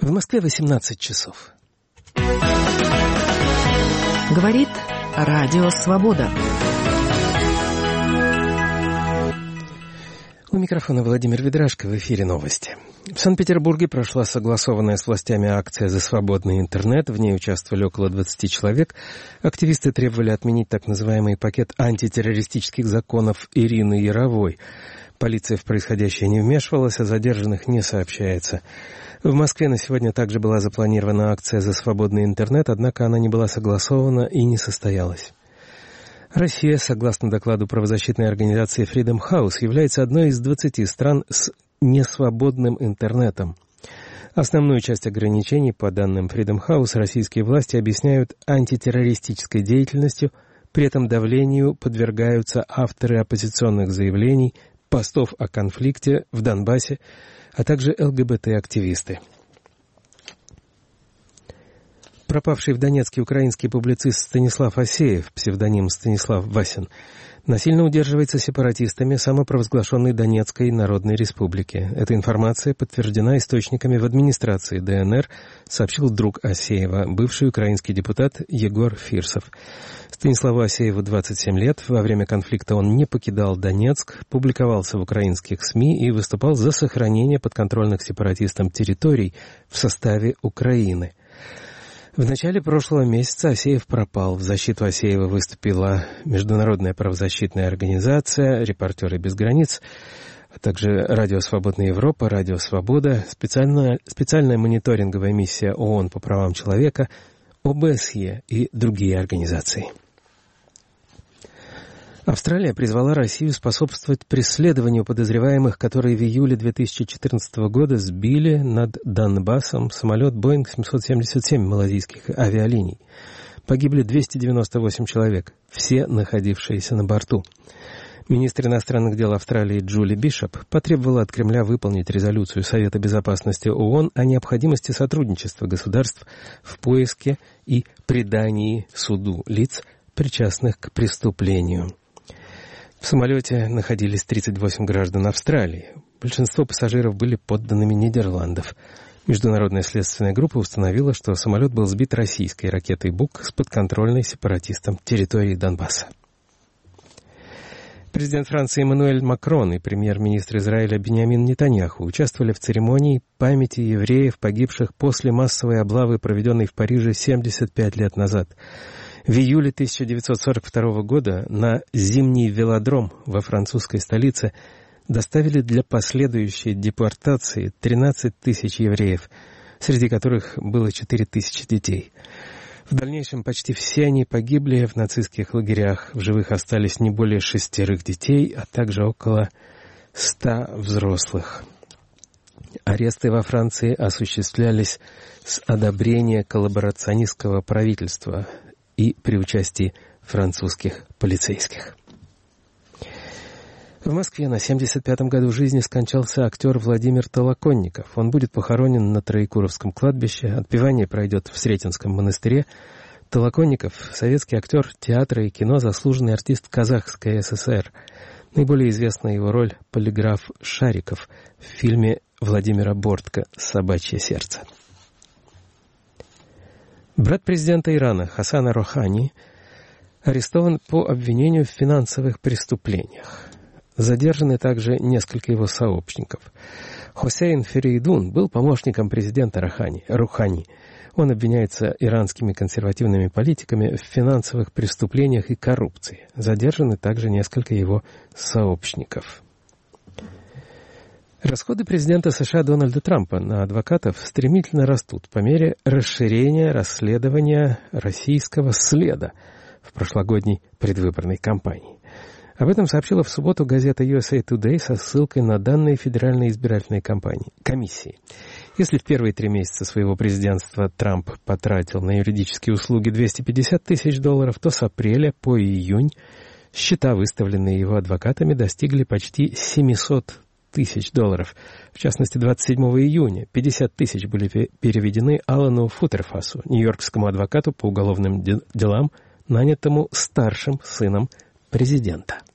В Москве 18 часов. Говорит Радио Свобода. У микрофона Владимир Ведрашко, в эфире новости. В Санкт-Петербурге прошла согласованная с властями акция «За свободный интернет». В ней участвовали около 20 человек. Активисты требовали отменить так называемый пакет антитеррористических законов Ирины Яровой. Полиция в происходящее не вмешивалась, о задержанных не сообщается. В Москве на сегодня также была запланирована акция «За свободный интернет», однако она не была согласована и не состоялась. Россия, согласно докладу правозащитной организации Freedom House, является одной из 20 стран с несвободным интернетом. Основную часть ограничений, по данным Freedom House, российские власти объясняют антитеррористической деятельностью, при этом давлению подвергаются авторы оппозиционных заявлений, постов о конфликте в Донбассе, а также ЛГБТ-активисты. Пропавший в Донецке украинский публицист Станислав Асеев, псевдоним Станислав Васин, насильно удерживается сепаратистами самопровозглашенной Донецкой Народной Республики. Эта информация подтверждена источниками в администрации ДНР, сообщил друг Асеева, бывший украинский депутат Егор Фирсов. Станиславу Асееву 27 лет. Во время конфликта он не покидал Донецк, публиковался в украинских СМИ и выступал за сохранение подконтрольных сепаратистам территорий в составе Украины. В начале прошлого месяца Асеев пропал. В защиту Асеева выступила Международная правозащитная организация, Репортеры без границ, а также Радио Свободная Европа, Радио Свобода, специальная мониторинговая миссия ООН по правам человека, ОБСЕ и другие организации. Австралия призвала Россию способствовать преследованию подозреваемых, которые в июле 2014 года сбили над Донбассом самолет Boeing 777 малазийских авиалиний. Погибли 298 человек, все находившиеся на борту. Министр иностранных дел Австралии Джули Бишоп потребовала от Кремля выполнить резолюцию Совета безопасности ООН о необходимости сотрудничества государств в поиске и предании суду лиц, причастных к преступлению. В самолете находились 38 граждан Австралии. Большинство пассажиров были подданными Нидерландов. Международная следственная группа установила, что самолет был сбит российской ракетой «Бук» с подконтрольной сепаратистам территории Донбасса. Президент Франции Эммануэль Макрон и премьер-министр Израиля Биньямин Нетаньяху участвовали в церемонии памяти евреев, погибших после массовой облавы, проведенной в Париже 75 лет назад. В июле 1942 года на зимний велодром во французской столице доставили для последующей депортации 13 тысяч евреев, среди которых было 4 тысячи детей. В дальнейшем почти все они погибли в нацистских лагерях. В живых остались не более 6 детей, а также около 100 взрослых. Аресты во Франции осуществлялись с одобрения коллаборационистского правительства и при участии французских полицейских. В Москве на 75-м году жизни скончался актер Владимир Толоконников. Он будет похоронен на Троекуровском кладбище. Отпевание пройдет в Сретенском монастыре. Толоконников — советский актер театра и кино, заслуженный артист Казахской ССР. Наиболее известна его роль полиграф Шариков в фильме Владимира Бортко «Собачье сердце». Брат президента Ирана Хасан Рохани арестован по обвинению в финансовых преступлениях. Задержаны также несколько его сообщников. Хосейн Ферейдун был помощником президента Рухани. Он обвиняется иранскими консервативными политиками в финансовых преступлениях и коррупции. Задержаны также несколько его сообщников. Расходы президента США Дональда Трампа на адвокатов стремительно растут по мере расширения расследования российского следа в прошлогодней предвыборной кампании. Об этом сообщила в субботу газета USA Today со ссылкой на данные Федеральной избирательной комиссии. Если в первые 3 месяца своего президентства Трамп потратил на юридические услуги $250 тысяч, то с апреля по июнь счета, выставленные его адвокатами, достигли почти $700 тысяч. В частности, 27 июня 50 тысяч были переведены Алану Футерфасу, нью-йоркскому адвокату по уголовным делам, нанятому старшим сыном президента.